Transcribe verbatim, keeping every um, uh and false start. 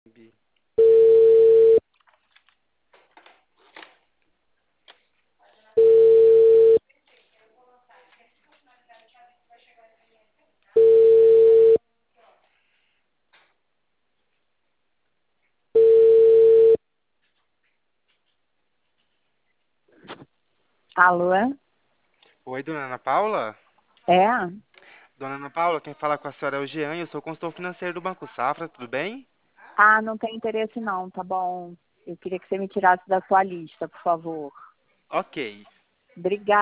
Bi. Alô? Oi, dona Ana Paula? É? Dona Ana Paula, quem fala com a senhora é o Jean, eu sou consultor financeiro do Banco Safra, tudo bem? Ah, não tem interesse não, tá bom. Eu queria que você me tirasse da sua lista, por favor. Ok. Obrigada.